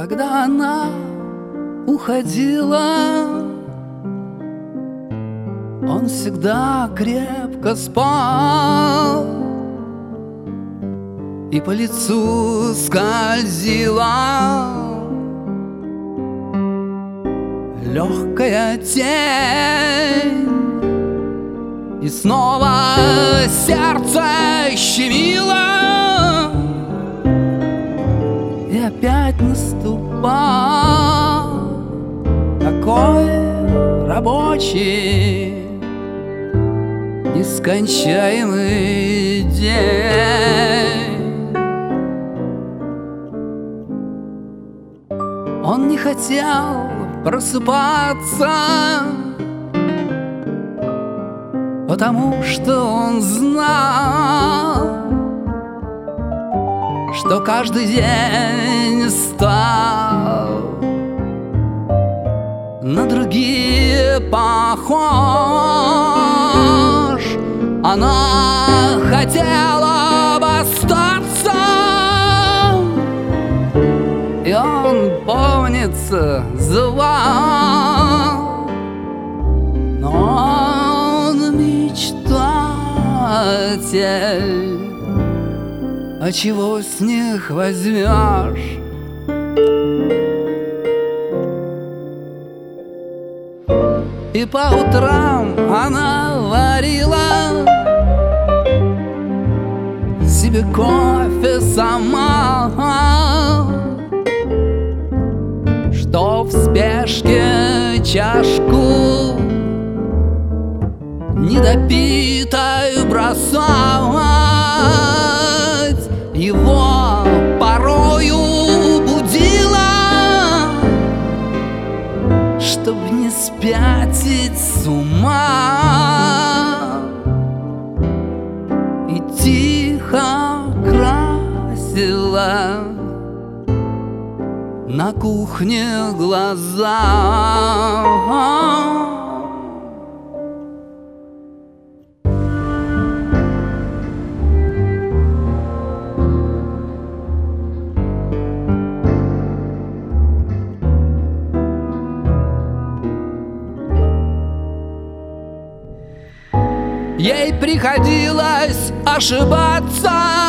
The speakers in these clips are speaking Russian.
Когда она уходила, он всегда крепко спал, и по лицу скользила легкая тень, и снова сердце щемило, и опять наступал такой рабочий нескончаемый день. Он не хотел просыпаться, потому что он знал, что каждый день стал на другие похож. Она хотела бы остаться, и он, помнится, звал, но он мечтатель, а чего с них возьмешь? И по утрам она варила себе кофе сама, что в спешке чашку недопитой бросать. Его порою будила, чтоб не спятить с ума, и тихо красила на кухне глаза. Ей приходилось ошибаться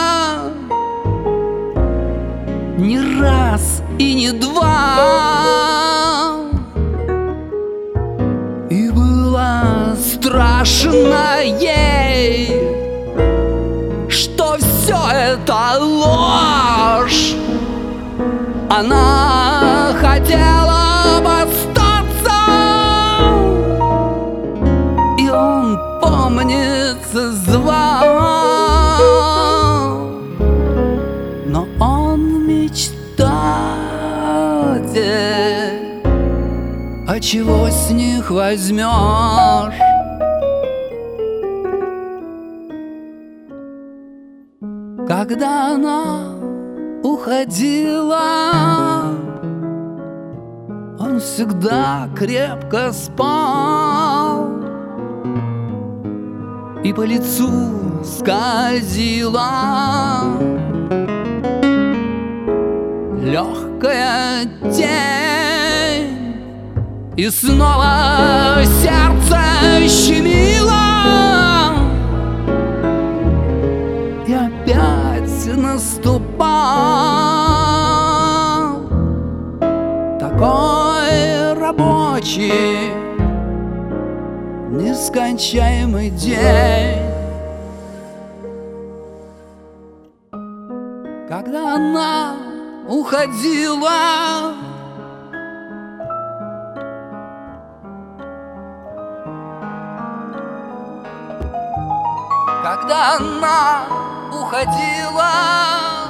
не раз и не два, и было страшно ей, что все это ложь. Она хотела бы остаться, и он, помнится, звал, но он мечтатель, а чего с них возьмешь? Когда она уходила, он всегда крепко спал, и по лицу скользила легкая тень, и снова сердце щемило, и опять наступал такой рабочий нескончаемый день. Когда она уходила, когда она уходила,